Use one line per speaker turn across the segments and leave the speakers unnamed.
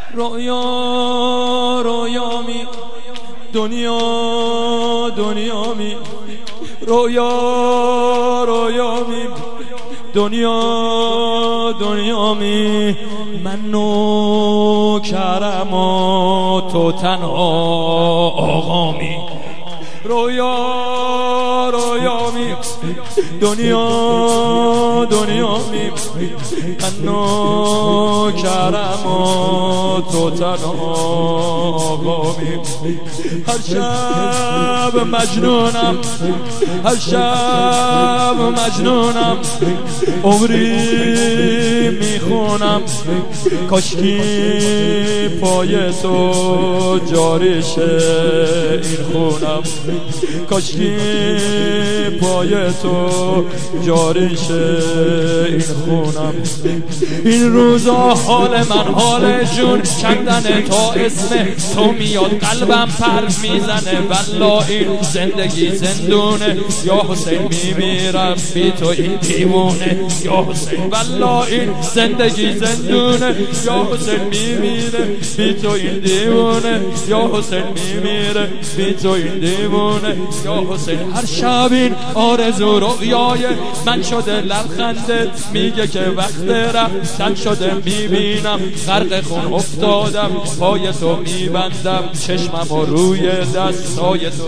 رویا رویا می دنیا دنیا می رویا رویا می دنیا دنیا می من نوکرم و تو تنها آقا می رویا رویا می دنیا دنیا می من نوکرم و تو تنها آقا می هر شب مجنونم هر شب مجنونم عمری میخونم کاشکی پای تو جاری شه این خونم کاشکی پای تو جاری شه این خونم این روزا حال من حال جون کندن تا اسم تو میاد قلبم پر میزنه والله این زندگی زندونه یا حسین میمیرم بی تو این دیوونه یا حسین والله این زندگی زندونه یا حسین میمیره بی تو این دیوونه یا حسین میمیره بی تو این دیوونه یا حسین هر شب این آرزو رویای من شده لبخندت میگه که وقت رفتن شده میبینم غرق خون افتادم پای تو میبندم چشمم و روی دستای تو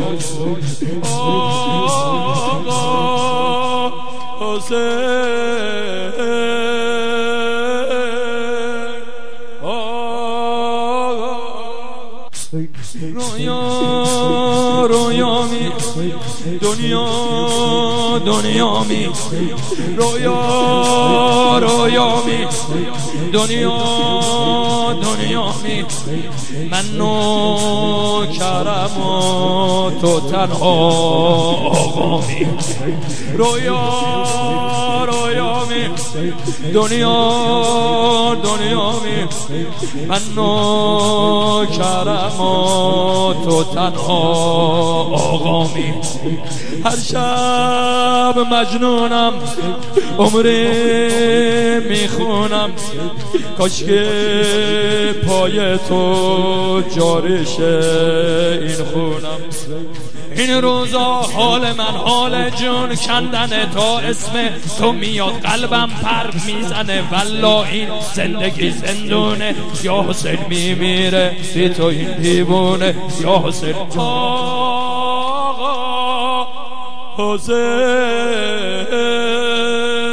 آقا حسین رویا رویا می دنیا دنیا می رویا رویا می دنیا دنیا می من نوکرم و تو تنها آقا می رویا رویا می دنیا دنیا می من نوکرم و تو تنها آقا می هر شب مجنونم عمری میخونم کاشکی پای تو جاری شه این خونم این روزا حال من حال جون کندن تا اسم تو میاد قلبم پر میزنه والله این زندگی زندونه یا حسین میمیره بی تو این دیوونه یا حسین آقا حسین